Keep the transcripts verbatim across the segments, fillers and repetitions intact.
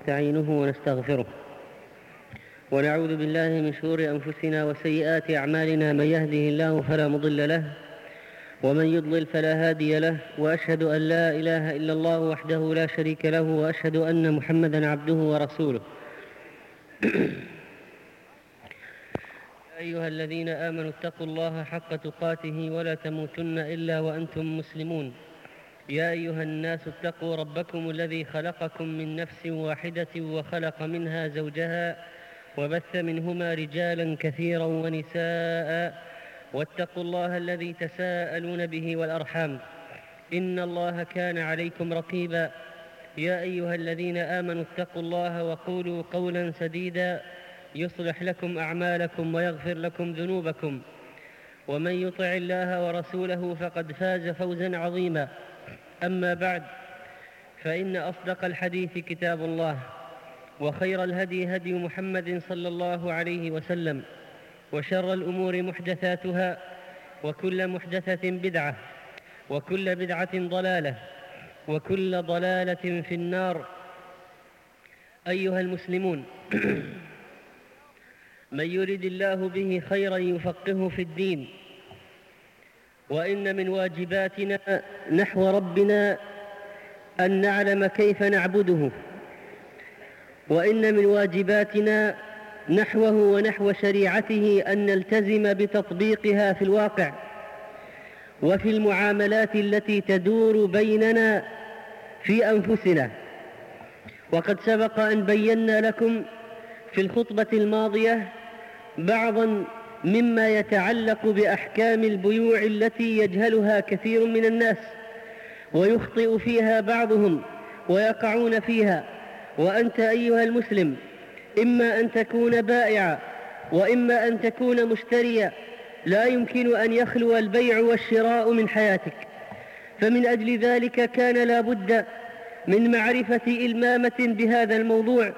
ونستعينه ونستغفره ونعوذ بالله من شرور أنفسنا وسيئات أعمالنا. من يهده الله فلا مضل له ومن يضلل فلا هادي له، وأشهد أن لا إله إلا الله وحده لا شريك له، وأشهد أن محمدا عبده ورسوله. أيها الذين آمنوا اتقوا الله حق تقاته ولا تموتن إلا وأنتم مسلمون. يا أيها الناس اتقوا ربكم الذي خلقكم من نفس واحدة وخلق منها زوجها وبث منهما رجالا كثيرا ونساء، واتقوا الله الذي تساءلون به والأرحام، إن الله كان عليكم رقيبا. يا أيها الذين آمنوا اتقوا الله وقولوا قولا سديدا يصلح لكم أعمالكم ويغفر لكم ذنوبكم، ومن يطع الله ورسوله فقد فاز فوزا عظيما. أما بعد، فإن أصدق الحديث كتاب الله، وخير الهدي هدي محمد صلى الله عليه وسلم، وشر الأمور محدثاتها، وكل محدثة بدعة، وكل بدعة ضلالة، وكل ضلالة في النار. أيها المسلمون، من يرد الله به خيرا يفقهه في الدين. وإن من واجباتنا نحو ربنا أن نعلم كيف نعبده، وإن من واجباتنا نحوه ونحو شريعته أن نلتزم بتطبيقها في الواقع وفي المعاملات التي تدور بيننا في أنفسنا. وقد سبق أن بينا لكم في الخطبة الماضية بعضا مما يتعلق بأحكام البيوع التي يجهلها كثير من الناس ويخطئ فيها بعضهم ويقعون فيها. وأنت أيها المسلم إما أن تكون بائعا وإما أن تكون مشتريا، لا يمكن أن يخلو البيع والشراء من حياتك. فمن أجل ذلك كان لا بد من معرفة إلمامة بهذا الموضوع،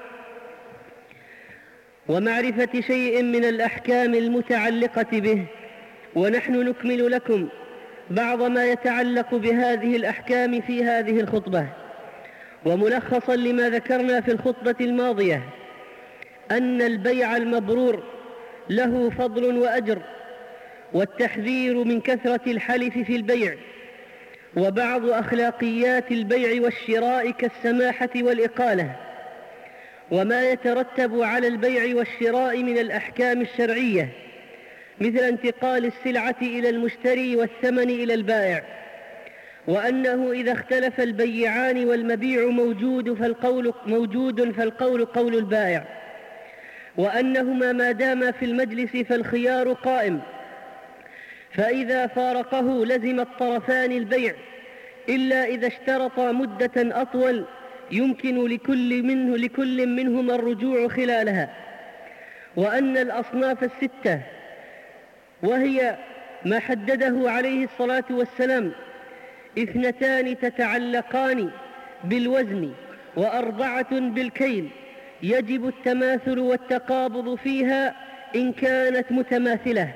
ومعرفة شيء من الأحكام المتعلقة به. ونحن نكمل لكم بعض ما يتعلق بهذه الأحكام في هذه الخطبة. وملخصا لما ذكرنا في الخطبة الماضية أن البيع المبرور له فضل وأجر، والتحذير من كثرة الحلف في البيع، وبعض أخلاقيات البيع والشراء كالسماحة والإقالة، وما يترتب على البيع والشراء من الأحكام الشرعية، مثل انتقال السلعة إلى المشتري والثمن إلى البائع، وأنه إذا اختلف البيعان والمبيع موجود فالقول موجود فالقول قول البائع، وأنهما ما داما في المجلس فالخيار قائم، فإذا فارقه لزم الطرفان البيع إلا إذا اشترطا مدة أطول يمكن لكل منه لكل منهما الرجوع خلالها. وأن الأصناف الستة، وهي ما حدده عليه الصلاة والسلام: اثنتان تتعلقان بالوزن وأربعة بالكيل، يجب التماثل والتقابض فيها إن كانت متماثلة،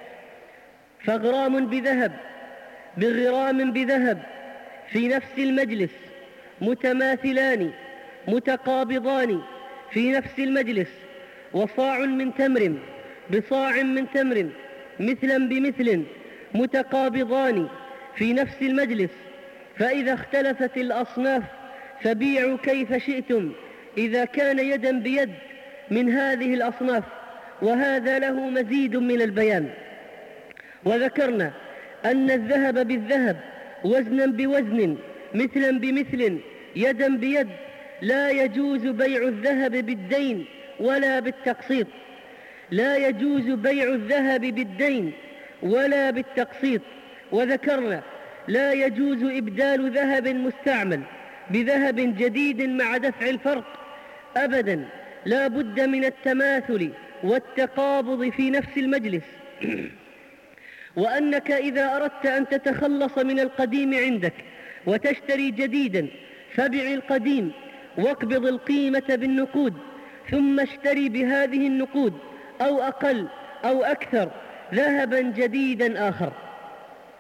فغرام بذهب بغرام بذهب في نفس المجلس متماثلان متقابضان في نفس المجلس، وصاع من تمر بصاع من تمر مثلا بمثل متقابضان في نفس المجلس. فإذا اختلفت الأصناف فبيعوا كيف شئتم إذا كان يدا بيد من هذه الأصناف، وهذا له مزيد من البيان. وذكرنا أن الذهب بالذهب وزنا بوزن مثلا بمثل يدا بيد لا يجوز بيع الذهب بالدين ولا بالتقسيط، لا يجوز بيع الذهب بالدين ولا بالتقسيط. وذكرنا لا يجوز إبدال ذهب مستعمل بذهب جديد مع دفع الفرق أبدا، لا بد من التماثل والتقابض في نفس المجلس. وأنك إذا أردت أن تتخلص من القديم عندك وتشتري جديدا فبع القديم واقبض القيمة بالنقود، ثم اشتري بهذه النقود أو أقل أو أكثر ذهبا جديدا آخر.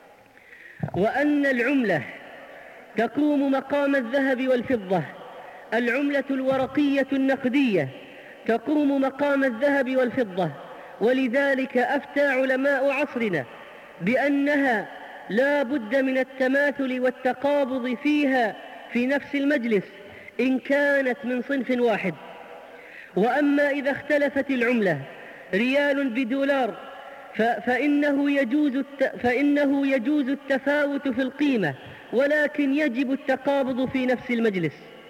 وأن العملة تقوم مقام الذهب والفضة العملة الورقية النقدية تقوم مقام الذهب والفضة، ولذلك أفتى علماء عصرنا بأنها لا بد من التماثل والتقابض فيها في نفس المجلس إن كانت من صنف واحد. وأما إذا اختلفت العملة ريال بدولار فإنه يجوز فإنه يجوز التفاوت في القيمة، ولكن يجب التقابض في نفس المجلس.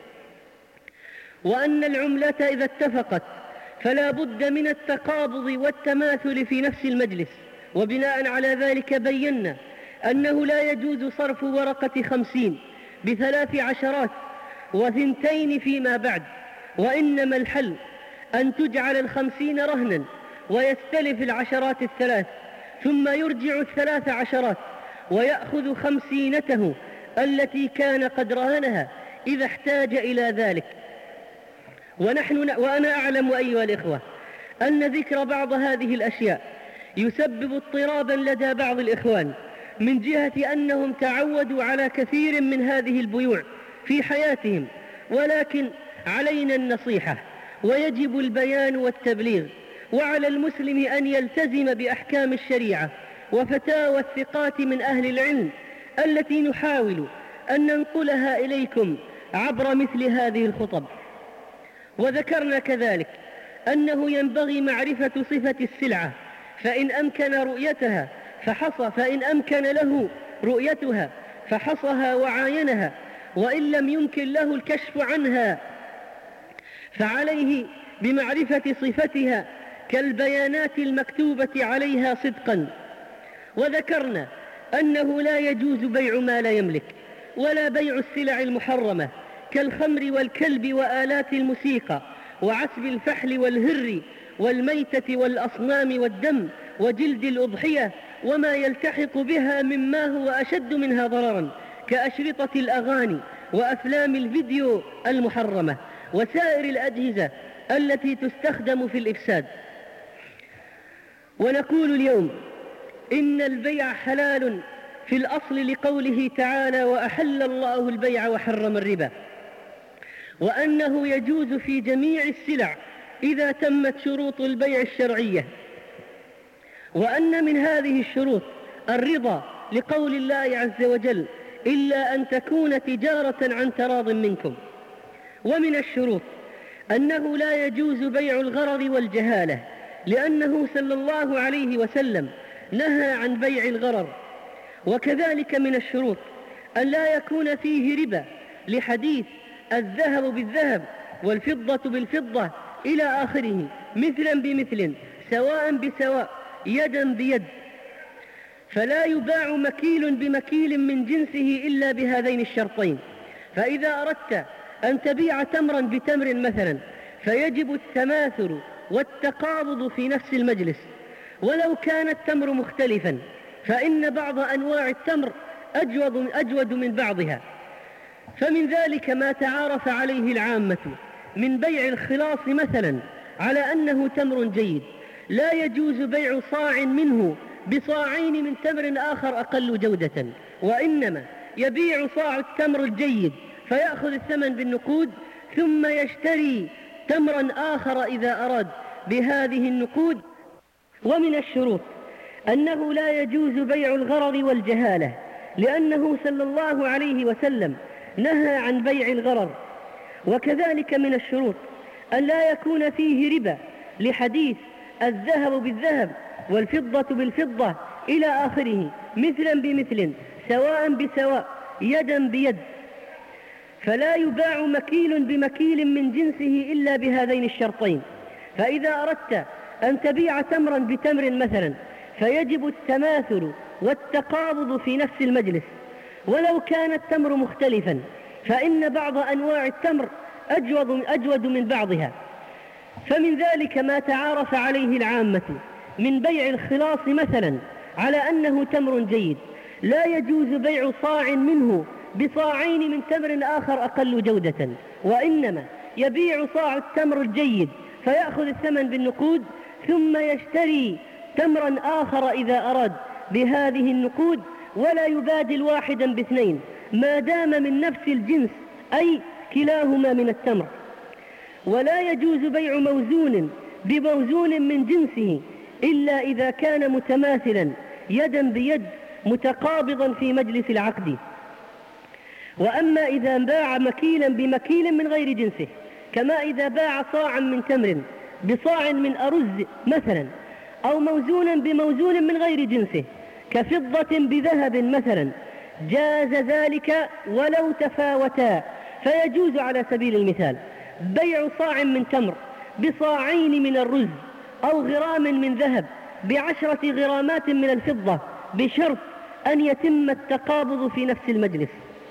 وأن العملة إذا اتفقت فلا بد من التقابض والتماثل في نفس المجلس. وبناء على ذلك بينا أنه لا يجوز صرف ورقة خمسين بثلاث عشرات وثنتين فيما بعد، وإنما الحل أن تجعل الخمسين رهنا ويستلف العشرات الثلاث، ثم يرجع الثلاث عشرات ويأخذ خمسينته التي كان قد رهنها إذا احتاج إلى ذلك. ونحن وأنا أعلم أيها الإخوة أن ذكر بعض هذه الأشياء يسبب اضطرابا لدى بعض الإخوان من جهة أنهم تعودوا على كثير من هذه البيوع في حياتهم، ولكن علينا النصيحة ويجب البيان والتبليغ، وعلى المسلم أن يلتزم بأحكام الشريعة وفتاوى الثقات من أهل العلم التي نحاول أن ننقلها إليكم عبر مثل هذه الخطب. وذكرنا كذلك أنه ينبغي معرفة صفة السلعة، فإن أمكن رؤيتها فحصى فإن أمكن له رؤيتها فحصها وعاينها، وإن لم يمكن له الكشف عنها فعليه بمعرفة صفتها كالبيانات المكتوبة عليها صدقا. وذكرنا أنه لا يجوز بيع ما لا يملك، ولا بيع السلع المحرمة كالخمر والكلب وآلات الموسيقى وعسب الفحل والهر والميتة والأصنام والدم وجلد الأضحية وما يلتحق بها مما هو أشد منها ضررا كأشرطة الأغاني وأفلام الفيديو المحرمة وسائر الأجهزة التي تستخدم في الإفساد. ونقول اليوم إن البيع حلال في الأصل لقوله تعالى: وأحل الله البيع وحرم الربا، وأنه يجوز في جميع السلع إذا تمت شروط البيع الشرعية، وأن من هذه الشروط الرضا لقول الله عز وجل: إلا أن تكون تجارة عن تراض منكم. ومن الشروط أنه لا يجوز بيع الغرر والجهالة، لأنه صلى الله عليه وسلم نهى عن بيع الغرر. وكذلك من الشروط أن لا يكون فيه ربا، لحديث الذهب بالذهب والفضة بالفضة إلى آخره، مثلا بمثل سواء بسواء يدا بيد. فلا يباع مكيل بمكيل من جنسه إلا بهذين الشرطين. فإذا أردت أن تبيع تمرا بتمر مثلا فيجب التماثل والتقابض في نفس المجلس، ولو كان التمر مختلفا فإن بعض أنواع التمر أجود, أجود من بعضها. فمن ذلك ما تعارف عليه العامة من بيع الخلاص مثلا على أنه تمر جيد، لا يجوز بيع صاع منه بصاعين من تمر آخر أقل جودة، وإنما يبيع صاع التمر الجيد فيأخذ الثمن بالنقود، ثم يشتري تمرا آخر إذا أراد بهذه النقود. ومن الشروط أنه لا يجوز بيع الغرر والجهالة، لأنه صلى الله عليه وسلم نهى عن بيع الغرر. وكذلك من الشروط أن لا يكون فيه ربا، لحديث الذهب بالذهب والفضة بالفضة إلى آخره، مثلا بمثل سواء بسواء يدا بيد. فلا يباع مكيل بمكيل من جنسه إلا بهذين الشرطين. فإذا أردت أن تبيع تمرا بتمر مثلا فيجب التماثل والتقابض في نفس المجلس، ولو كان التمر مختلفا فإن بعض أنواع التمر أجود, أجود من بعضها. فمن ذلك ما تعارف عليه العامة من بيع الخلاص مثلا على أنه تمر جيد، لا يجوز بيع صاع منه بصاعين من تمر آخر أقل جودة، وإنما يبيع صاع التمر الجيد فيأخذ الثمن بالنقود، ثم يشتري تمرا آخر إذا أراد بهذه النقود، ولا يبادل واحدا باثنين ما دام من نفس الجنس، أي كلاهما من التمر. ولا يجوز بيع موزون بموزون من جنسه إلا إذا كان متماثلا يدا بيد متقابضا في مجلس العقد. وأما إذا باع مكيلا بمكيل من غير جنسه، كما إذا باع صاعا من تمر بصاع من أرز مثلا، أو موزونا بموزون من غير جنسه كفضة بذهب مثلا، جاز ذلك ولو تفاوتا. فيجوز على سبيل المثال بيع صاع من تمر بصاعين من الرز، أو غرام من ذهب بعشرة غرامات من الفضة، بشرط أن يتم التقابض في نفس المجلس.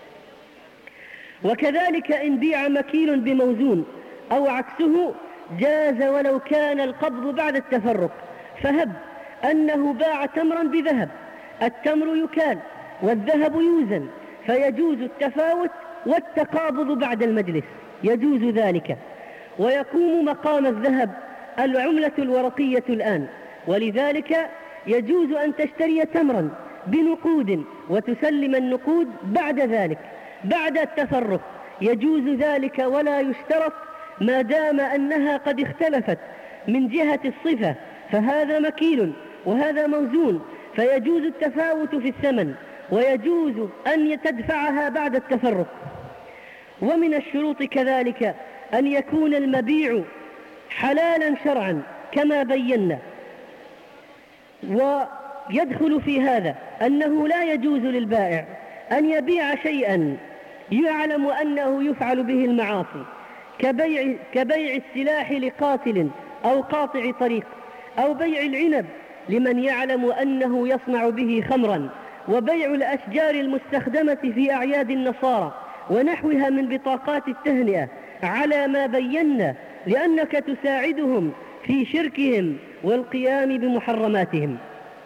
وكذلك إن بيع مكيل بموزون أو عكسه جاز ولو كان القبض بعد التفرق. فهب أنه باع تمرا بذهب، التمر يكال والذهب يوزن، فيجوز التفاوت والتقابض بعد المجلس، يجوز ذلك. ويقوم مقام الذهب العملة الورقية الآن، ولذلك يجوز أن تشتري تمرا بنقود وتسلم النقود بعد ذلك بعد التفرق، يجوز ذلك ولا يشترط ما دام أنها قد اختلفت من جهة الصفة، فهذا مكيل وهذا موزون، فيجوز التفاوت في الثمن، ويجوز أن تدفعها بعد التفرق. ومن الشروط كذلك أن يكون المبيع حلالا شرعا كما بينا. ويدخل في هذا أنه لا يجوز للبائع أن يبيع شيئا يعلم أنه يفعل به المعاصي، كبيع, كبيع السلاح لقاتل أو قاطع طريق، أو بيع العنب لمن يعلم أنه يصنع به خمرا، وبيع الأشجار المستخدمة في أعياد النصارى ونحوها من بطاقات التهنئة على ما بينا، لأنك تساعدهم في شركهم والقيام بمحرماتهم.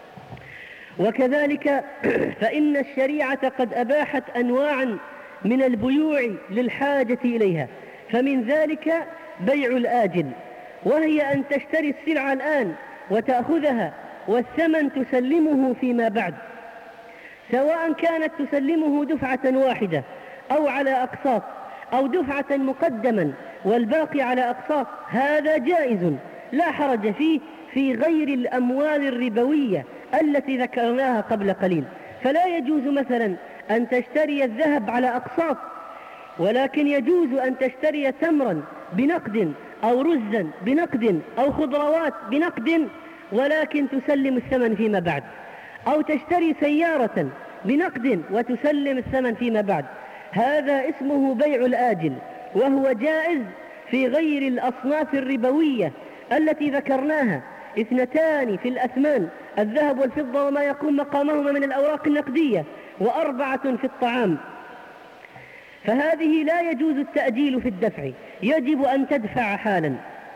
وكذلك فإن الشريعة قد أباحت أنواعا من البيوع للحاجة إليها، فمن ذلك بيع الآجل، وهي أن تشتري السلعة الآن وتأخذها والثمن تسلمه فيما بعد، سواء كانت تسلمه دفعة واحدة أو على أقساط، أو دفعة مقدما والباقي على أقساط، هذا جائز لا حرج فيه في غير الأموال الربوية التي ذكرناها قبل قليل. فلا يجوز مثلا أن تشتري الذهب على أقساط، ولكن يجوز أن تشتري تمرا بنقد، أو رزا بنقد، أو خضروات بنقد، ولكن تسلم الثمن فيما بعد، أو تشتري سيارة بنقد وتسلم الثمن فيما بعد. هذا اسمه بيع الآجل، وهو جائز في غير الأصناف الربوية التي ذكرناها، اثنتان في الأثمان، الذهب والفضة وما يقوم مقامهما من الأوراق النقدية، وأربعة في الطعام. فهذه لا يجوز التأجيل في الدفع، يجب أن تدفع حالا.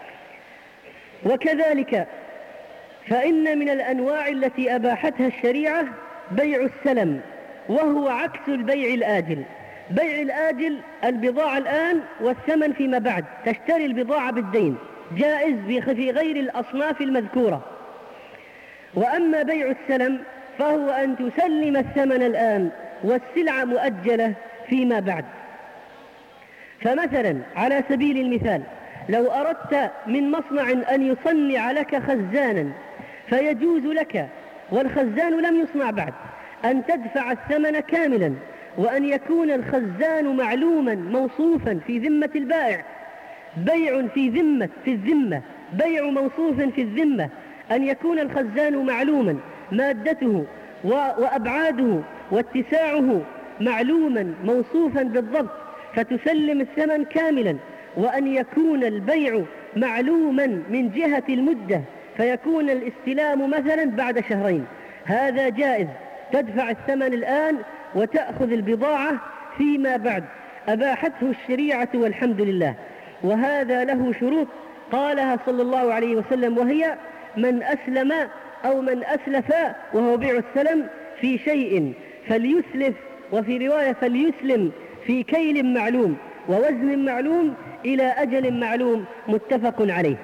وكذلك فإن من الأنواع التي أباحتها الشريعة بيع السلم، وهو عكس البيع الآجل. بيع الآجل البضاعة الآن والثمن فيما بعد، تشتري البضاعة بالدين، جائز في غير الأصناف المذكورة. وأما بيع السلم فهو أن تسلم الثمن الآن والسلعة مؤجلة فيما بعد. فمثلا على سبيل المثال لو أردت من مصنع أن يصنع لك خزانا، فيجوز لك والخزان لم يصنع بعد أن تدفع الثمن كاملا، وأن يكون الخزان معلوما موصوفا في ذمة البائع. بيع في ذمة في الذمة بيع موصوف في الذمة، أن يكون الخزان معلوما مادته وأبعاده واتساعه معلوما موصوفا بالضبط، فتسلم الثمن كاملا. وأن يكون البيع معلوما من جهة المدة، فيكون الاستلام مثلا بعد شهرين، هذا جائز، تدفع الثمن الآن وتأخذ البضاعة فيما بعد، أباحته الشريعة والحمد لله. وهذا له شروط قالها صلى الله عليه وسلم، وهي من أسلم أو من أسلف، وهو بيع السلم، في شيء فليسلف، وفي رواية فليسلم في كيل معلوم ووزن معلوم إلى أجل معلوم، متفق عليه.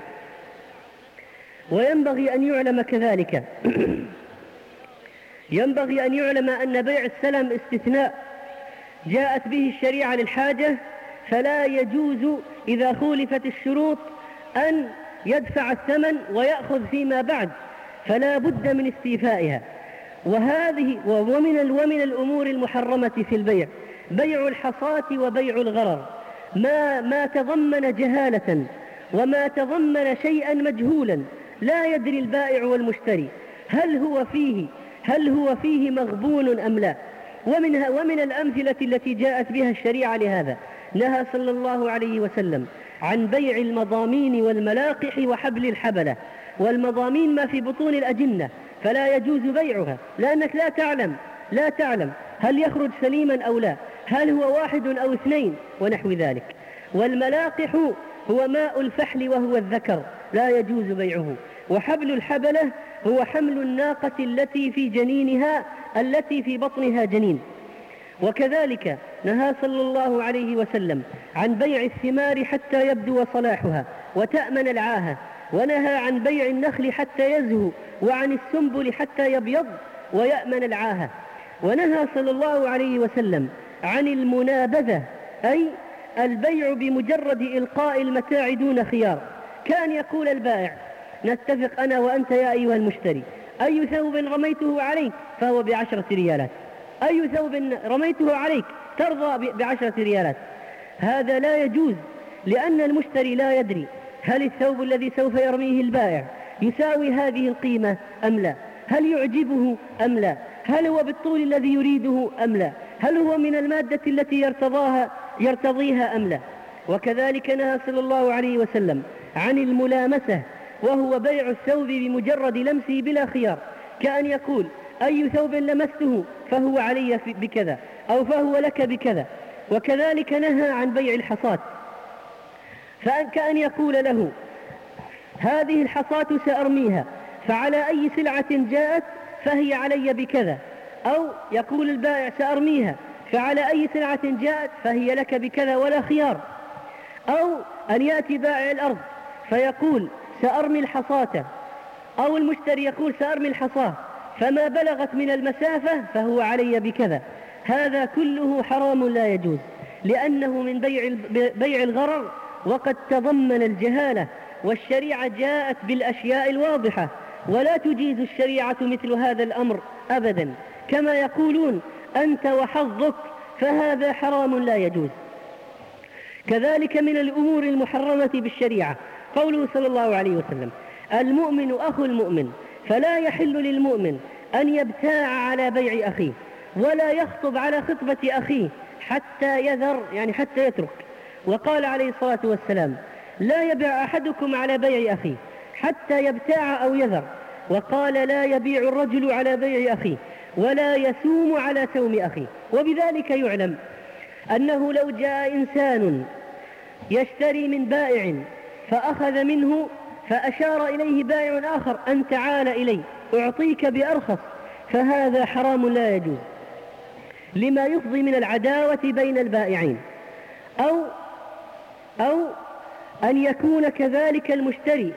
وينبغي أن يعلم كذلك ينبغي أن يعلم أن بيع السلم استثناء جاءت به الشريعة للحاجة فلا يجوز إذا خولفت الشروط أن يدفع الثمن ويأخذ فيما بعد، فلا بد من استيفائها. وهذه ومن ومن الأمور المحرمة في البيع بيع الحصاة وبيع الغرر، ما ما تضمن جهالة وما تضمن شيئا مجهولا لا يدري البائع والمشتري هل هو فيه هل هو فيه مغبون أم لا. ومنها ومن الأمثلة التي جاءت بها الشريعة لهذا نهى صلى الله عليه وسلم عن بيع المضامين والملاقح وحبل الحبلة. والمضامين ما في بطون الأجنة فلا يجوز بيعها، لأنك لا تعلم لا تعلم هل يخرج سليما أو لا، هل هو واحد أو اثنين ونحو ذلك. والملاقح هو ماء الفحل وهو الذكر لا يجوز بيعه. وحبل الحبلة هو حمل الناقة التي في جنينها التي في بطنها جنين. وكذلك نهى صلى الله عليه وسلم عن بيع الثمار حتى يبدو صلاحها وتأمن العاهة، ونهى عن بيع النخل حتى يزهو، وعن السنبل حتى يبيض ويأمن العاهة. ونهى صلى الله عليه وسلم عن المنابذة، أي البيع بمجرد إلقاء المتاع دون خيار. كان يقول البائع نتفق أنا وأنت يا أيها المشتري، أي ثوب رميته عليك فهو بعشرة ريالات، أي ثوب رميته عليك ترضى بعشرة ريالات. هذا لا يجوز، لأن المشتري لا يدري هل الثوب الذي سوف يرميه البائع يساوي هذه القيمة أم لا، هل يعجبه أم لا، هل هو بالطول الذي يريده أم لا، هل هو من المادة التي يرتضاها يرتضيها أم لا. وكذلك نهى صلى الله عليه وسلم عن الملامسة، وهو بيع الثوب بمجرد لمسه بلا خيار، كأن يقول أي ثوب لمسته فهو علي بكذا أو فهو لك بكذا. وكذلك نهى عن بيع الحصاة، فكأن يقول له هذه الحصاة سأرميها فعلى أي سلعة جاءت فهي علي بكذا، أو يقول البائع سأرميها فعلى أي سلعة جاءت فهي لك بكذا ولا خيار. أو أن يأتي بائع الأرض فيقول سأرمي الحصاة، أو المشتري يقول سأرمي الحصاة فما بلغت من المسافة فهو علي بكذا. هذا كله حرام لا يجوز، لأنه من بيع بيع الغرر، وقد تضمن الجهالة. والشريعة جاءت بالأشياء الواضحة، ولا تجيز الشريعة مثل هذا الأمر أبدا. كما يقولون أنت وحظك، فهذا حرام لا يجوز. كذلك من الأمور المحرمة بالشريعة قوله صلى الله عليه وسلم المؤمن أخو المؤمن، فلا يحل للمؤمن أن يبتاع على بيع أخيه ولا يخطب على خطبة أخيه حتى يذر، يعني حتى يترك. وقال عليه الصلاة والسلام لا يبيع أحدكم على بيع أخيه حتى يبتاع أو يذر. وقال لا يبيع الرجل على بيع أخيه ولا يسوم على سوم أخيه. وبذلك يعلم أنه لو جاء إنسان يشتري من بائع فأخذ منه فأشار إليه بائع آخر أن تعال إلي أعطيك بأرخص، فهذا حرام لا يجوز، لما يفضي من العداوة بين البائعين. أو أو أن يكون كذلك المشتري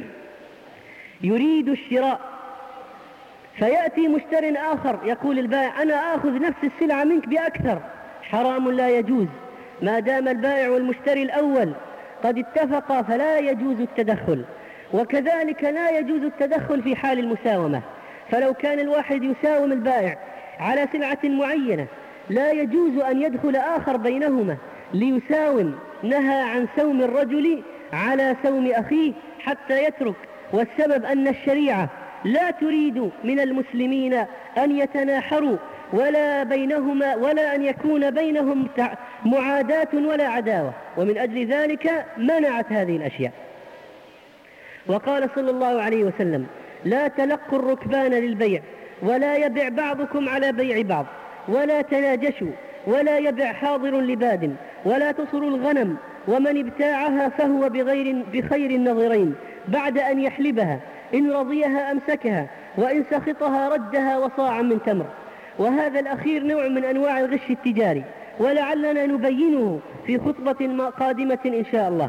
يريد الشراء فيأتي مشتر آخر يقول البائع أنا آخذ نفس السلعة منك بأكثر، حرام لا يجوز. ما دام البائع والمشتري الأول قد اتفقا فلا يجوز التدخل. وكذلك لا يجوز التدخل في حال المساومة، فلو كان الواحد يساوم البائع على سلعة معينة لا يجوز أن يدخل آخر بينهما ليساوم. نهى عن سوم الرجل على سوم أخيه حتى يترك. والسبب أن الشريعة لا تريد من المسلمين أن يتناحروا ولا بينهما ولا أن يكون بينهم معاداة ولا عداوة، ومن أجل ذلك منعت هذه الأشياء. وقال صلى الله عليه وسلم لا تلقوا الركبان للبيع ولا يبع بعضكم على بيع بعض ولا تناجشوا ولا يبع حاضر لباد ولا تصروا الغنم، ومن ابتاعها فهو بغير بخير النظرين بعد أن يحلبها، إن رضيها أمسكها وإن سخطها ردها وصاعا من تمر. وهذا الأخير نوع من أنواع الغش التجاري، ولعلنا نبينه في خطبة قادمة إن شاء الله.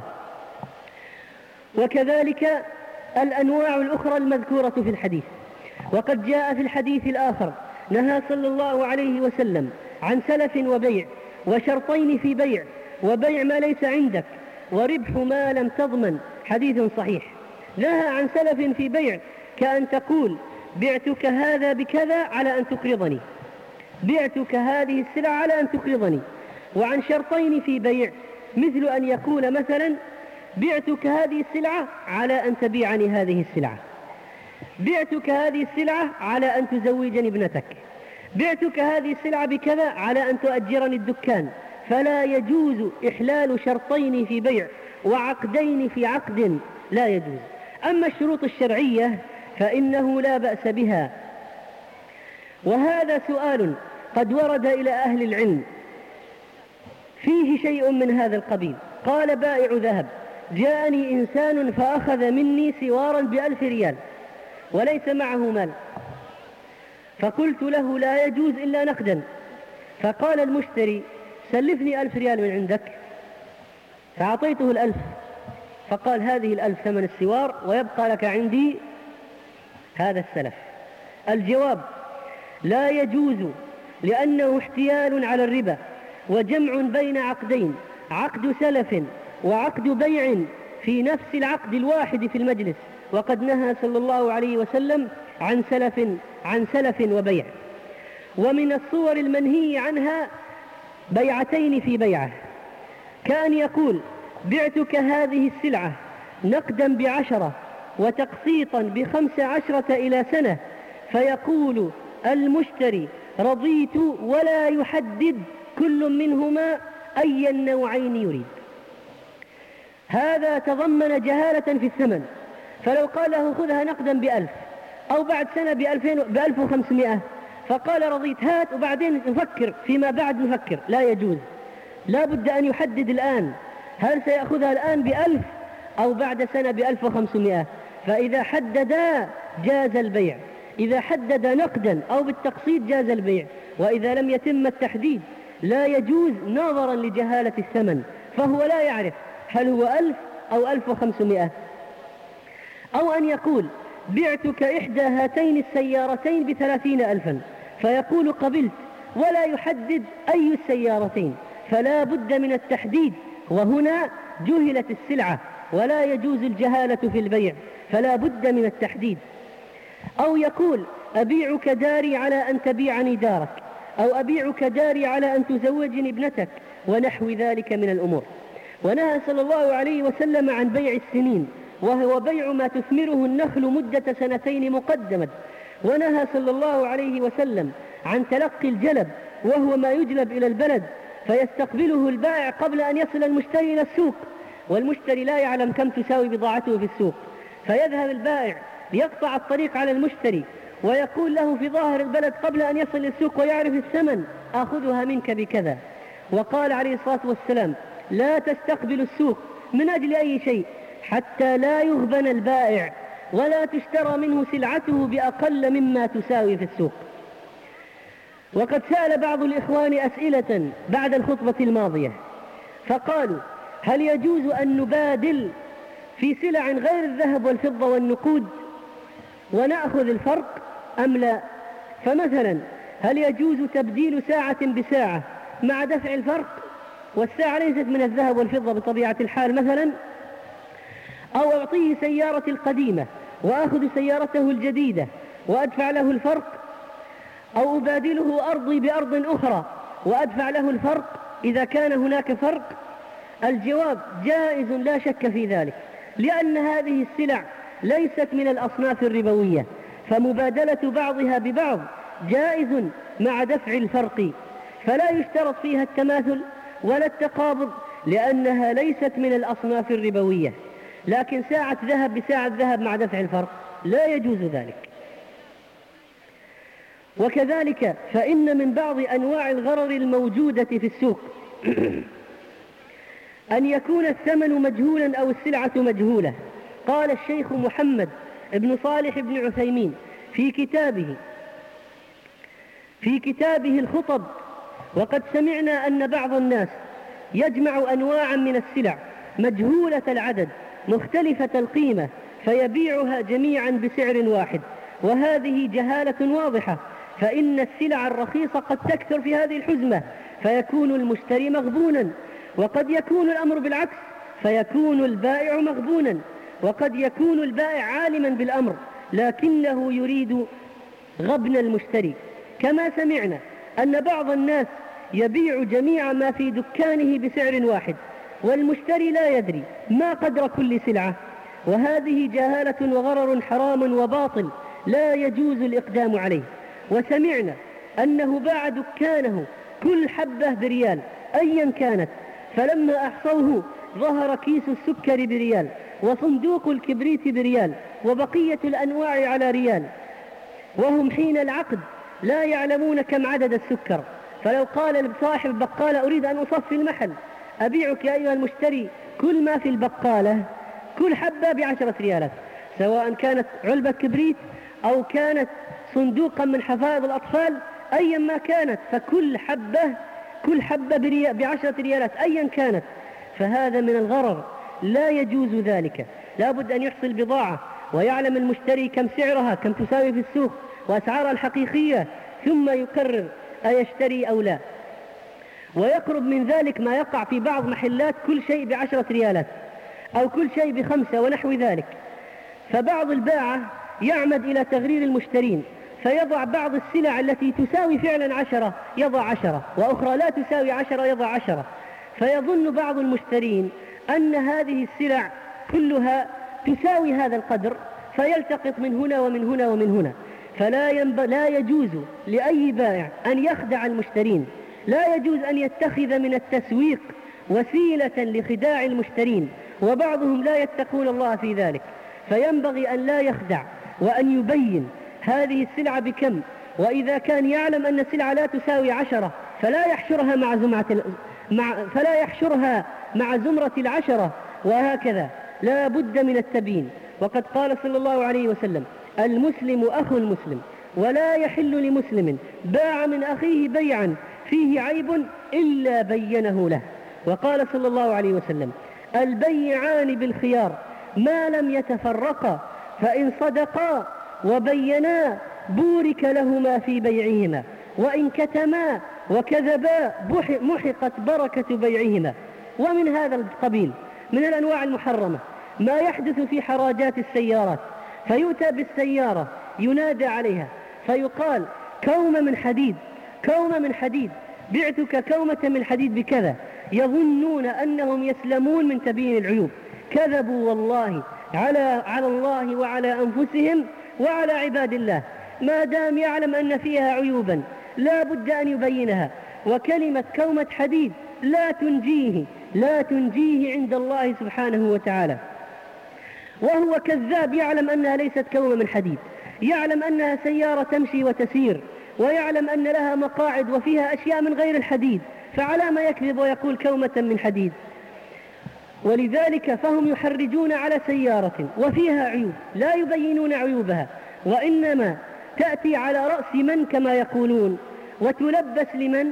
وكذلك الأنواع الأخرى المذكورة في الحديث. وقد جاء في الحديث الآخر نهى صلى الله عليه وسلم عن سلف وبيع وشرطين في بيع وبيع ما ليس عندك، وربح ما لم تضمن. حديث صحيح. نهى عن سلف في بيع، كأن تقول بعتك هذا بكذا على أن تقرضني، بعتك هذه السلعة على أن تقرضني. وعن شرطين في بيع، مثل أن يقول مثلا بعتك هذه السلعة على أن تبيعني هذه السلعة، بعتك هذه السلعة على أن تزوجني ابنتك، بعتك هذه السلعة بكذا على أن تؤجرني الدكان. فلا يجوز إحلال شرطين في بيع وعقدين في عقد، لا يجوز. أما الشروط الشرعية فإنه لا بأس بها. وهذا سؤال قد ورد إلى أهل العلم فيه شيء من هذا القبيل. قال بائع ذهب: جاءني إنسان فأخذ مني سوارا بألف ريال وليس معه مال، فقلت له لا يجوز إلا نقدا. فقال المشتري: سلفني ألف ريال من عندك. فأعطيته الألف، فقال: هذه الألف ثمن السوار ويبقى لك عندي هذا السلف. الجواب: لا يجوز، لأنه احتيال على الربا وجمع بين عقدين، عقد سلف وعقد بيع في نفس العقد الواحد في المجلس، وقد نهى صلى الله عليه وسلم عن سلف عن سلف وبيع. ومن الصور المنهي عنها بيعتين في بيعة، كأن يقول بعتك هذه السلعة نقدا بعشرة وتقسيطا بخمس عشرة إلى سنة، فيقول المشتري رضيت ولا يحدد كل منهما أي النوعين يريد. هذا تضمن جهالة في الثمن، فلو قال له خذها نقدا بألف أو بعد سنة بألفين بألف وخمسمائة فقال رضيت هات وبعدين نفكر فيما بعد نفكر، لا يجوز. لا بد أن يحدد الآن هل سيأخذها الآن بألف أو بعد سنة بألف وخمسمائة. فإذا حددا جاز البيع، إذا حدد نقدا أو بالتقسيط جاز البيع. وإذا لم يتم التحديد لا يجوز نظرا لجهالة الثمن، فهو لا يعرف هل هو ألف أو ألف وخمسمائة. أو أن يقول بعتك إحدى هاتين السيارتين بثلاثين ألفا، فيقول قبلت ولا يحدد أي السيارتين، فلا بد من التحديد، وهنا جهلت السلعة ولا يجوز الجهالة في البيع، فلا بد من التحديد. أو يقول أبيعك داري على أن تبيعني دارك، أو أبيعك داري على أن تزوجني ابنتك، ونحو ذلك من الأمور. ونهى صلى الله عليه وسلم عن بيع السنين، وهو بيع ما تثمره النخل مدة سنتين مقدمة. ونهى صلى الله عليه وسلم عن تلقي الجلب، وهو ما يجلب إلى البلد فيستقبله البائع قبل أن يصل المشتري إلى السوق، والمشتري لا يعلم كم تساوي بضاعته في السوق، فيذهب البائع ليقطع الطريق على المشتري ويقول له في ظاهر البلد قبل أن يصل للسوق ويعرف الثمن: آخذها منك بكذا. وقال عليه الصلاة والسلام: لا تستقبل السوق من أجل أي شيء حتى لا يغبن البائع ولا تشترى منه سلعته بأقل مما تساوي في السوق. وقد سأل بعض الإخوان أسئلة بعد الخطبة الماضية فقالوا: هل يجوز أن نبادل في سلع غير الذهب والفضة والنقود ونأخذ الفرق أم لا؟ فمثلا هل يجوز تبديل ساعة بساعة مع دفع الفرق، والساعة ليست من الذهب والفضة بطبيعة الحال مثلا؟ أو أعطيه سيارتي القديمة وأخذ سيارته الجديدة وأدفع له الفرق، أو أبادله أرضي بأرض أخرى وأدفع له الفرق إذا كان هناك فرق؟ الجواب: جائز لا شك في ذلك، لأن هذه السلع ليست من الأصناف الربوية، فمبادلة بعضها ببعض جائز مع دفع الفرق، فلا يشترط فيها التماثل ولا التقابض، لأنها ليست من الأصناف الربوية. لكن ساعة ذهب بساعة ذهب مع دفع الفرق لا يجوز ذلك. وكذلك فإن من بعض أنواع الغرر الموجودة في السوق أن يكون الثمن مجهولا أو السلعة مجهولة. قال الشيخ محمد بن صالح بن عثيمين في كتابه في كتابه الخطب: وقد سمعنا أن بعض الناس يجمع أنواعا من السلع مجهولة العدد مختلفة القيمة فيبيعها جميعا بسعر واحد، وهذه جهالة واضحة، فإن السلع الرخيصة قد تكثر في هذه الحزمة فيكون المشتري مغبونا، وقد يكون الأمر بالعكس، فيكون البائع مغبونا، وقد يكون البائع عالما بالأمر لكنه يريد غبن المشتري. كما سمعنا أن بعض الناس يبيع جميع ما في دكانه بسعر واحد والمشتري لا يدري ما قدر كل سلعة، وهذه جهالة وغرر حرام وباطل لا يجوز الإقدام عليه. وسمعنا أنه باع دكانه كل حبة بريال أيا كانت، فلما أحصوه ظهر كيس السكر بريال وصندوق الكبريت بريال وبقية الأنواع على ريال، وهم حين العقد لا يعلمون كم عدد السكر. فلو قال لصاحب البقالة أريد أن أصفي المحل، أبيعك يا أيها المشتري كل ما في البقالة كل حبة بعشرة ريالات، سواء كانت علبة كبريت أو كانت صندوقا من حفائض الأطفال أيا ما كانت، فكل حبة كل حبة بعشرة ريالات أيا كانت، فهذا من الغرر لا يجوز ذلك. لا بد أن يحصل بضاعة ويعلم المشتري كم سعرها كم تساوي في السوق وأسعارها الحقيقية، ثم يقرر أيشتري أو لا. ويقرب من ذلك ما يقع في بعض محلات كل شيء بعشرة ريالات أو كل شيء بخمسة ونحو ذلك، فبعض الباعة يعمد إلى تغرير المشترين فيضع بعض السلع التي تساوي فعلا عشرة يضع عشرة، وأخرى لا تساوي عشرة يضع عشرة، فيظن بعض المشترين أن هذه السلع كلها تساوي هذا القدر فيلتقط من هنا ومن هنا ومن هنا. فلا ينب... لا يجوز لأي بائع أن يخدع المشترين، لا يجوز أن يتخذ من التسويق وسيلة لخداع المشترين، وبعضهم لا يتقون الله في ذلك، فينبغي أن لا يخدع وأن يبين هذه السلعة بكم، وإذا كان يعلم أن السلعة لا تساوي عشرة فلا يحشرها مع زمرة ال... مع... فلا يحشرها مع زمرة العشرة، وهكذا لا بد من التبيين. وقد قال صلى الله عليه وسلم: المسلم أخو المسلم، ولا يحل لمسلم باع من أخيه بيعا فيه عيب إلا بينه له. وقال صلى الله عليه وسلم: البيعان بالخيار ما لم يتفرقا، فإن صدقا وبينا بورك لهما في بيعهما، وإن كتما وكذبا محقت بركة بيعهما. ومن هذا القبيل من الأنواع المحرمة ما يحدث في حراجات السيارات، فيؤتى بالسيارة ينادى عليها فيقال: كومة من حديد، كومة من حديد، بعتك كومة من حديد بكذا، يظنون أنهم يسلمون من تبيين العيوب. كذبوا والله على, على الله وعلى أنفسهم وعلى عباد الله، ما دام يعلم أن فيها عيوبا لا بد أن يبينها. وكلمة كومة حديد لا تنجيه لا تنجيه عند الله سبحانه وتعالى، وهو كذاب يعلم أنها ليست كومة من حديد، يعلم أنها سيارة تمشي وتسير، ويعلم أن لها مقاعد وفيها أشياء من غير الحديد، فعلى ما يكذب ويقول كومة من حديد؟ ولذلك فهم يحرجون على سيارة وفيها عيوب لا يبينون عيوبها، وإنما تأتي على رأس من كما يقولون، وتلبس لمن؟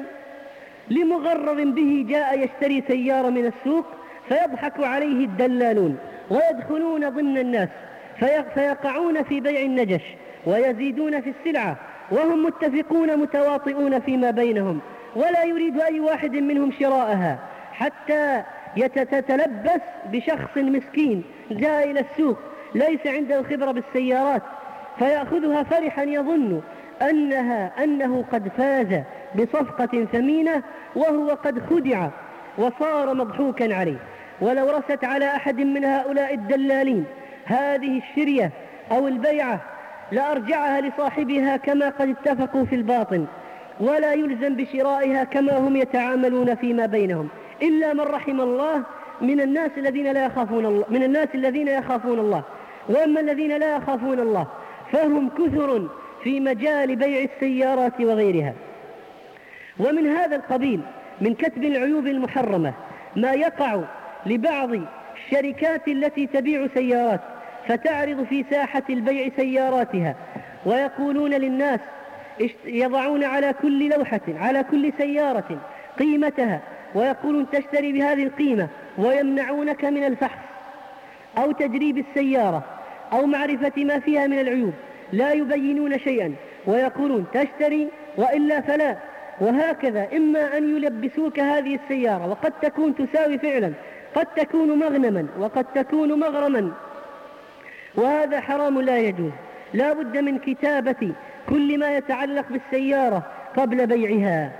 لمغرر به جاء يشتري سيارة من السوق، فيضحك عليه الدلالون ويدخلون ضمن الناس فيقعون في بيع النجش ويزيدون في السلعة، وهم متفقون متواطئون فيما بينهم، ولا يريد أي واحد منهم شراءها، حتى يتتلبس بشخص مسكين جاء إلى السوق ليس عنده خبرة بالسيارات، فيأخذها فرحا يظن أنها أنه قد فاز بصفقة ثمينة، وهو قد خدع وصار مضحوكا عليه. ولو رست على أحد من هؤلاء الدلالين هذه الشرية أو البيعة لأرجعها لصاحبها كما قد اتفقوا في الباطن، ولا يلزم بشرائها كما هم يتعاملون فيما بينهم، إلا من رحم الله من الناس الذين لا يخافون الله من الناس الذين يخافون الله. وأما الذين لا يخافون الله فهم كثر في مجال بيع السيارات وغيرها. ومن هذا القبيل من كتب العيوب المحرمة ما يقع لبعض الشركات التي تبيع سيارات، فتعرض في ساحة البيع سياراتها، ويقولون للناس يضعون على كل لوحة على كل سيارة قيمتها، ويقولون تشتري بهذه القيمة، ويمنعونك من الفحص أو تجريب السيارة أو معرفة ما فيها من العيوب، لا يبينون شيئا، ويقولون تشتري وإلا فلا، وهكذا إما أن يلبسوك هذه السيارة وقد تكون تساوي فعلا، قد تكون مغنما وقد تكون مغرما، وهذا حرام لا يجوز. لا بد من كتابة كل ما يتعلق بالسيارة قبل بيعها.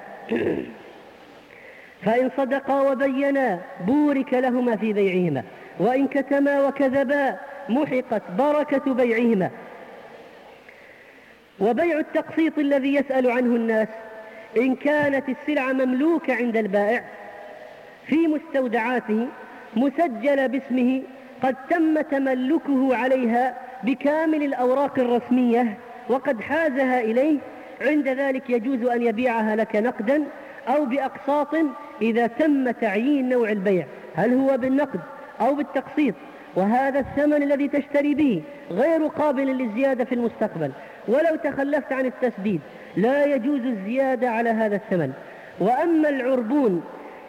فإن صدقا وبينا بورك لهما في بيعهما، وإن كتما وكذبا محقت بركة بيعهما. وبيع التقسيط الذي يسأل عنه الناس، إن كانت السلعة مملوكة عند البائع في مستودعاته مسجلة باسمه قد تم تملكه عليها بكامل الأوراق الرسمية وقد حازها إليه، عند ذلك يجوز أن يبيعها لك نقدا أو بأقساط إذا تم تعيين نوع البيع، هل هو بالنقد أو بالتقسيط، وهذا الثمن الذي تشتري به غير قابل للزيادة في المستقبل. ولو تخلفت عن التسديد لا يجوز الزيادة على هذا الثمن. وأما العربون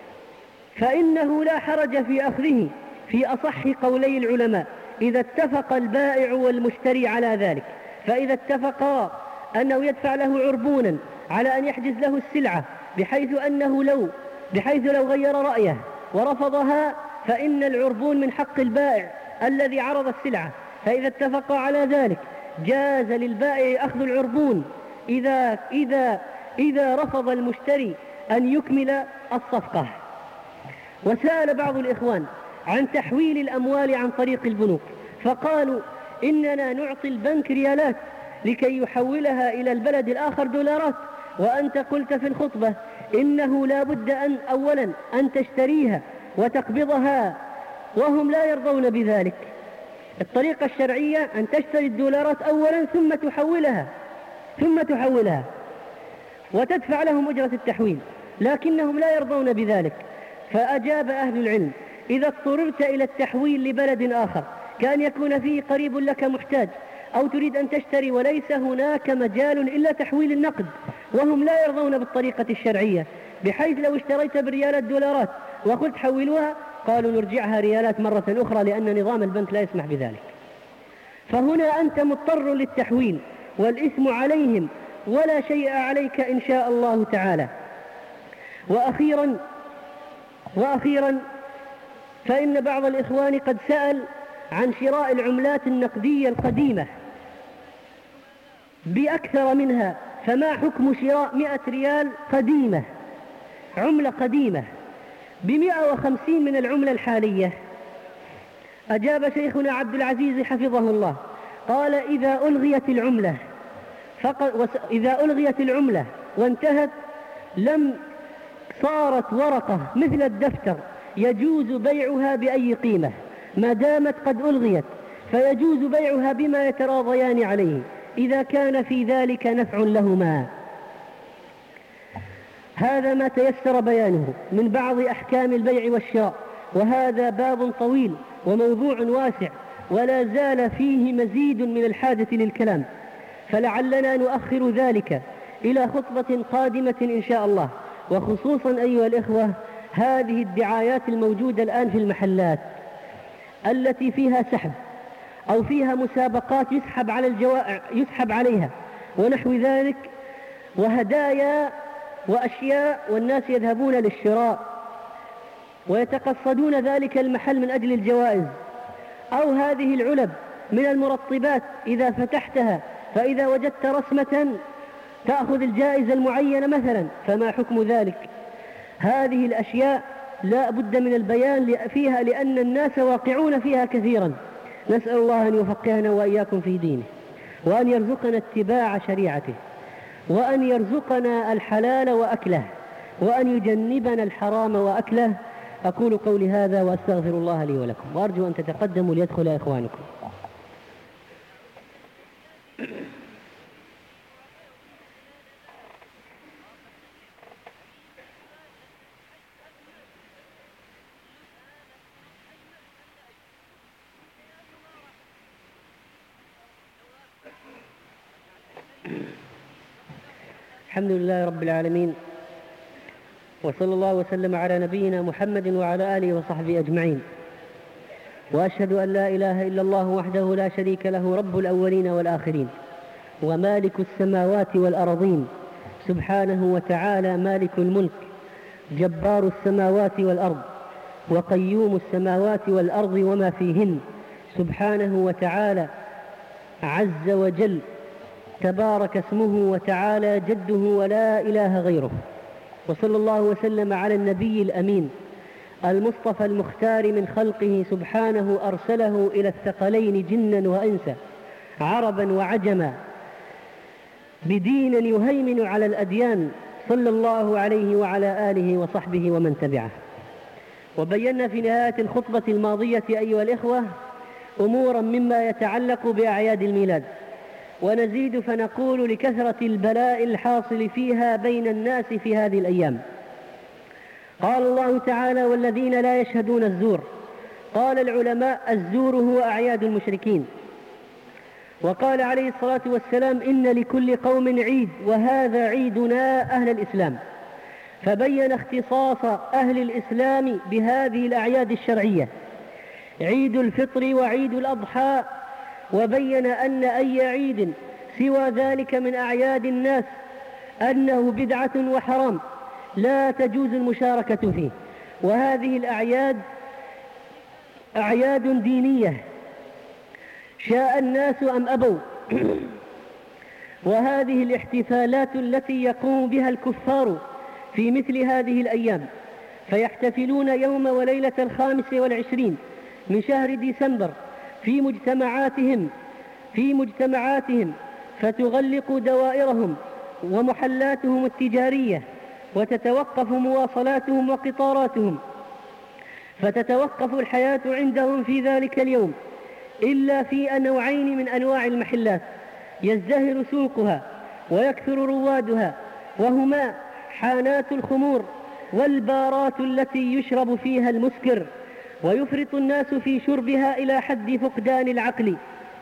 فإنه لا حرج في أخذه في أصح قولي العلماء إذا اتفق البائع والمشتري على ذلك. فإذا اتفقا أنه يدفع له عربونا على أن يحجز له السلعة بحيث أنه لو بحيث لو غير رأيه ورفضها فإن العربون من حق البائع الذي عرض السلعة. فإذا اتفقا على ذلك جاز للبائع أخذ العربون إذا, إذا, إذا رفض المشتري أن يكمل الصفقة. وسأل بعض الإخوان عن تحويل الأموال عن طريق البنوك، فقالوا إننا نعطي البنك ريالات لكي يحولها إلى البلد الآخر دولارات، وأنت قلت في الخطبة إنه لا بد أن أولا أن تشتريها وتقبضها، وهم لا يرضون بذلك. الطريقة الشرعية أن تشتري الدولارات أولا ثم تحولها ثم تحولها وتدفع لهم أجرة التحويل، لكنهم لا يرضون بذلك. فأجاب أهل العلم إذا اضطررت إلى التحويل لبلد آخر كان يكون فيه قريب لك محتاج أو تريد أن تشتري وليس هناك مجال إلا تحويل النقد، وهم لا يرضون بالطريقة الشرعية، بحيث لو اشتريت بريالات دولارات وقلت حولوها قالوا نرجعها ريالات مرة أخرى لأن نظام البنك لا يسمح بذلك. فهنا أنت مضطر للتحويل والإثم عليهم ولا شيء عليك إن شاء الله تعالى. وأخيرا وأخيرا فإن بعض الإخوان قد سأل عن شراء العملات النقدية القديمة بأكثر منها، فما حكم شراء مئة ريال قديمة، عملة قديمة بمئة وخمسين من العملة الحالية؟ أجاب شيخنا عبد العزيز حفظه الله قال إذا ألغيت العملة فقط إذا ألغيت العملة وانتهت لم صارت ورقة مثل الدفتر يجوز بيعها بأي قيمة ما دامت قد ألغيت، فيجوز بيعها بما يتراضيان عليه إذا كان في ذلك نفع لهما. هذا ما تيسر بيانه من بعض أحكام البيع والشراء، وهذا باب طويل وموضوع واسع ولا زال فيه مزيد من الحاجة للكلام، فلعلنا نؤخر ذلك إلى خطبة قادمة إن شاء الله. وخصوصا أيها الإخوة هذه الدعايات الموجودة الآن في المحلات التي فيها سحب أو فيها مسابقات يسحب على الجوائع يسحب عليها ونحو ذلك، وهدايا وأشياء، والناس يذهبون للشراء ويتقصدون ذلك المحل من أجل الجوائز، أو هذه العلب من المرطبات إذا فتحتها فإذا وجدت رسمة تأخذ الجائزة المعينة مثلا، فما حكم ذلك؟ هذه الأشياء لا بد من البيان فيها لأن الناس واقعون فيها كثيرا. نسأل الله أن يفقهنا وإياكم في دينه، وأن يرزقنا اتباع شريعته، وأن يرزقنا الحلال وأكله، وأن يجنبنا الحرام وأكله. أقول قولي هذا وأستغفر الله لي ولكم، وأرجو أن تتقدموا ليدخل إخوانكم. الحمد لله رب العالمين، وصلى الله وسلم على نبينا محمد وعلى آله وصحبه أجمعين. وأشهد أن لا إله إلا الله وحده لا شريك له رب الأولين والآخرين ومالك السماوات والأرضين، سبحانه وتعالى مالك الملك جبار السماوات والأرض وقيوم السماوات والأرض وما فيهن، سبحانه وتعالى عز وجل، تبارك اسمه وتعالى جده ولا إله غيره. وصلى الله وسلم على النبي الأمين المصطفى المختار من خلقه، سبحانه أرسله إلى الثقلين جنا وإنسا عربا وعجما بدين يهيمن على الأديان، صلى الله عليه وعلى آله وصحبه ومن تبعه. وبينا في نهاية الخطبة الماضية أيها الإخوة أمورا مما يتعلق بأعياد الميلاد، ونزيد فنقول لكثرة البلاء الحاصل فيها بين الناس في هذه الأيام. قال الله تعالى: والذين لا يشهدون الزور. قال العلماء: الزور هو أعياد المشركين. وقال عليه الصلاة والسلام: إن لكل قوم عيد وهذا عيدنا أهل الإسلام. فبين اختصاص أهل الإسلام بهذه الأعياد الشرعية، عيد الفطر وعيد الأضحى، وبين أن أي عيد سوى ذلك من أعياد الناس أنه بدعة وحرام لا تجوز المشاركة فيه. وهذه الأعياد أعياد دينية شاء الناس أم أبوا، وهذه الاحتفالات التي يقوم بها الكفار في مثل هذه الأيام، فيحتفلون يوم وليلة الخامس والعشرين من شهر ديسمبر في مجتمعاتهم في مجتمعاتهم فتغلق دوائرهم ومحلاتهم التجارية، وتتوقف مواصلاتهم وقطاراتهم، فتتوقف الحياة عندهم في ذلك اليوم إلا في نوعين من أنواع المحلات يزدهر سوقها ويكثر روادها، وهما حانات الخمور والبارات التي يشرب فيها المسكر، ويفرط الناس في شربها إلى حد فقدان العقل،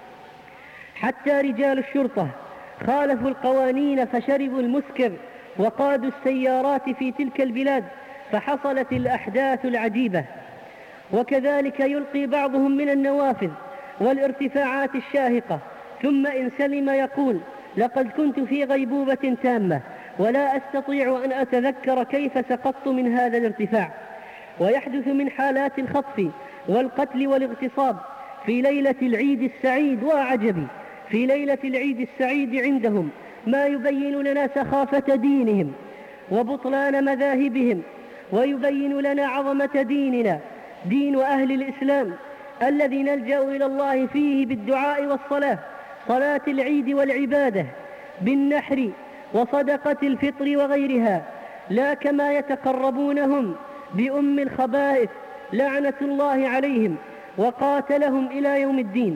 حتى رجال الشرطة خالفوا القوانين فشربوا المسكر وقادوا السيارات في تلك البلاد، فحصلت الأحداث العجيبة. وكذلك يلقي بعضهم من النوافذ والارتفاعات الشاهقة، ثم إن سلم يقول: لقد كنت في غيبوبة تامة ولا أستطيع أن أتذكر كيف سقطت من هذا الارتفاع. ويحدث من حالات الخطف والقتل والاغتصاب في ليلة العيد السعيد. وعجبي، في ليلة العيد السعيد عندهم ما يبين لنا سخافة دينهم وبطلان مذاهبهم، ويبين لنا عظمة ديننا، دين أهل الإسلام الذي نلجأ إلى الله فيه بالدعاء والصلاة، صلاة العيد والعبادة بالنحر وصدقة الفطر وغيرها، لا كما يتقربونهم بأم الخبائث لعنة الله عليهم وقاتلهم إلى يوم الدين.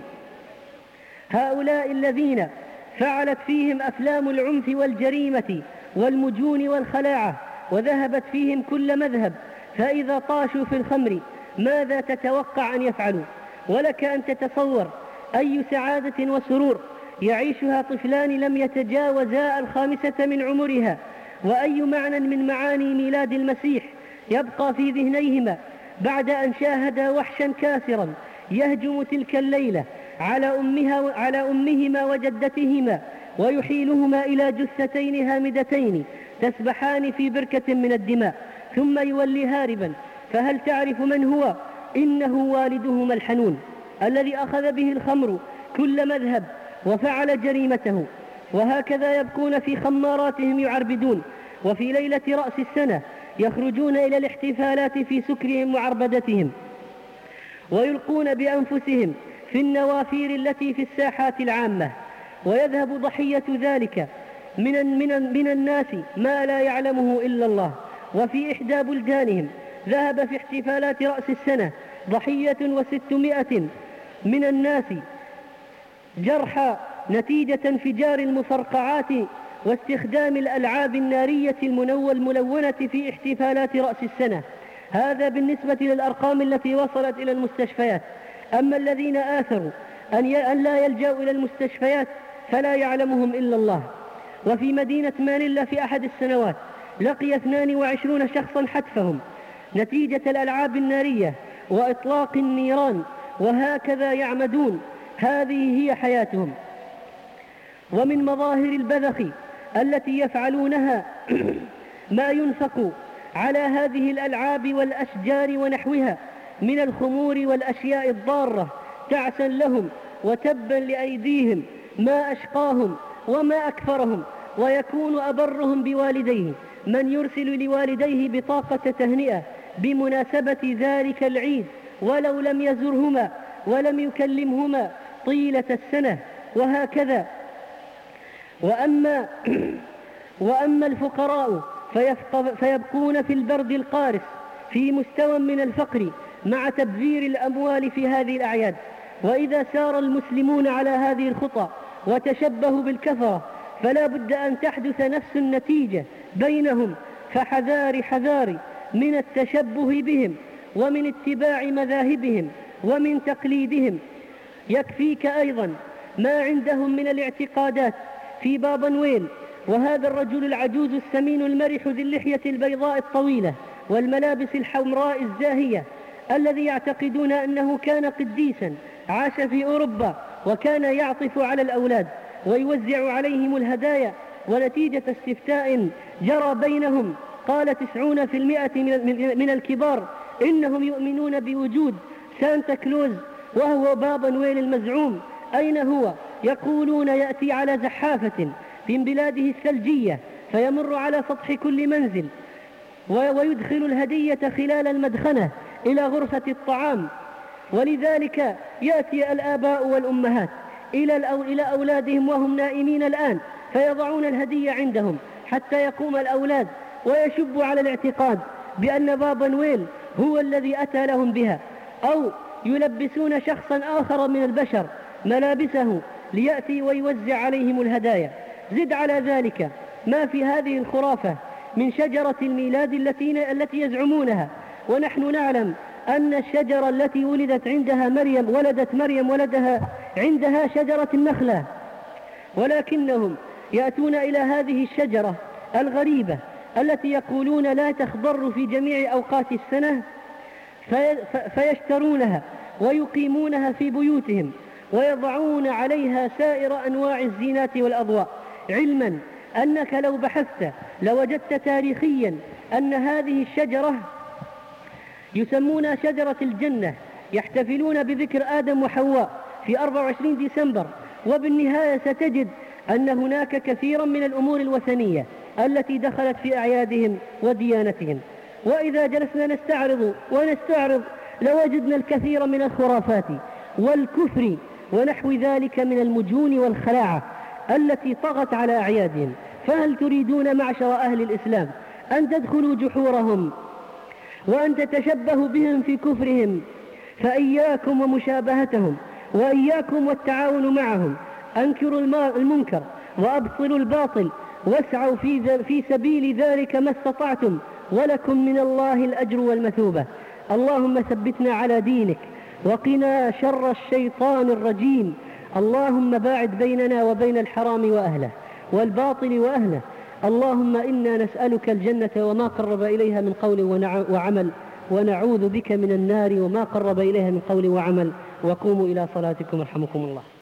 هؤلاء الذين فعلت فيهم أفلام العنف والجريمة والمجون والخلاعة، وذهبت فيهم كل مذهب، فإذا طاشوا في الخمر ماذا تتوقع أن يفعلوا؟ ولك أن تتصور أي سعادة وسرور يعيشها طفلان لم يتجاوزا الخامسة من عمرها، وأي معنى من معاني ميلاد المسيح يبقى في ذهنيهما بعد أن شاهدا وحشا كاسرا يهجم تلك الليلة على أمها على أمهما وجدتهما، ويحيلهما إلى جثتين هامدتين تسبحان في بركة من الدماء، ثم يولي هاربا. فهل تعرف من هو؟ إنه والدهما الحنون الذي أخذ به الخمر كل مذهب وفعل جريمته. وهكذا يبكون في خماراتهم يعربدون، وفي ليلة رأس السنة يخرجون إلى الاحتفالات في سكرهم وعربدتهم، ويلقون بأنفسهم في النوافير التي في الساحات العامة، ويذهب ضحية ذلك من, من, من الناس ما لا يعلمه إلا الله. وفي إحدى بلدانهم ذهب في احتفالات رأس السنة ضحية وستمائة من الناس جرحى نتيجة انفجار المفرقعات واستخدام الألعاب النارية الملونة في احتفالات رأس السنة. هذا بالنسبة للأرقام التي وصلت إلى المستشفيات. أما الذين آثروا أن لا يلجأوا إلى المستشفيات فلا يعلمهم إلا الله. وفي مدينة مانيلا في أحد السنوات لقي اثنان وعشرين شخصا حتفهم نتيجة الألعاب النارية وإطلاق النيران، وهكذا يعمدون. هذه هي حياتهم. ومن مظاهر البذخ التي يفعلونها ما ينفق على هذه الألعاب والأشجار ونحوها من الخمور والأشياء الضارة تعسا لهم وتبا لأيديهم، ما أشقاهم وما أكفرهم. ويكون أبرهم بوالديه من يرسل لوالديه بطاقة تهنئة بمناسبة ذلك العيد ولو لم يزرهما ولم يكلمهما طيلة السنة، وهكذا. وأما, وأما الفقراء فيبقون في البرد القارس في مستوى من الفقر مع تبذير الأموال في هذه الأعياد. وإذا سار المسلمون على هذه الخطى وتشبهوا بالكفرة فلا بد أن تحدث نفس النتيجة بينهم، فحذار حذار من التشبه بهم ومن اتباع مذاهبهم ومن تقليدهم. يكفيك أيضا ما عندهم من الاعتقادات في بابا نويل، وهذا الرجل العجوز السمين المرح ذي اللحية البيضاء الطويلة والملابس الحمراء الزاهية، الذي يعتقدون أنه كان قديسا عاش في أوروبا وكان يعطف على الأولاد ويوزع عليهم الهدايا. ونتيجة استفتاء جرى بينهم قال تسعون في المئة من الكبار إنهم يؤمنون بوجود سانتا كلوز وهو بابا نويل المزعوم. أين هو؟ يقولون يأتي على زحافة في بلاده الثلجية فيمر على سطح كل منزل ويدخل الهدية خلال المدخنة إلى غرفة الطعام. ولذلك يأتي الآباء والأمهات إلى أولادهم وهم نائمين الآن فيضعون الهدية عندهم حتى يقوم الأولاد ويشب على الاعتقاد بأن بابا نويل هو الذي أتى لهم بها، أو يلبسون شخصا آخر من البشر ملابسه ليأتي ويوزع عليهم الهدايا. زد على ذلك ما في هذه الخرافة من شجرة الميلاد التي, التي يزعمونها، ونحن نعلم أن الشجرة التي ولدت عندها مريم ولدت مريم ولدها عندها شجرة النخلة، ولكنهم يأتون إلى هذه الشجرة الغريبة التي يقولون لا تخضر في جميع أوقات السنة فيشترونها ويقيمونها في بيوتهم ويضعون عليها سائر أنواع الزينات والأضواء، علما أنك لو بحثت لوجدت تاريخيا أن هذه الشجرة يسمونها شجرة الجنة، يحتفلون بذكر آدم وحواء في أربعة وعشرين ديسمبر. وبالنهاية ستجد أن هناك كثيرا من الأمور الوثنية التي دخلت في أعيادهم وديانتهم. وإذا جلسنا نستعرض ونستعرض لوجدنا الكثير من الخرافات والكفر ونحو ذلك من المجون والخلاعة التي طغت على أعيادهم. فهل تريدون معشر أهل الإسلام أن تدخلوا جحورهم وأن تتشبهوا بهم في كفرهم؟ فإياكم ومشابهتهم وإياكم والتعاون معهم. أنكروا المنكر وأبطلوا الباطل واسعوا في, في سبيل ذلك ما استطعتم ولكم من الله الأجر والمثوبة. اللهم ثبتنا على دينك وقنا شر الشيطان الرجيم. اللهم باعد بيننا وبين الحرام وأهله والباطل وأهله. اللهم إنا نسألك الجنة وما قرب إليها من قول وعمل، ونعوذ بك من النار وما قرب إليها من قول وعمل. وقوموا إلى صلاتكم رحمكم الله.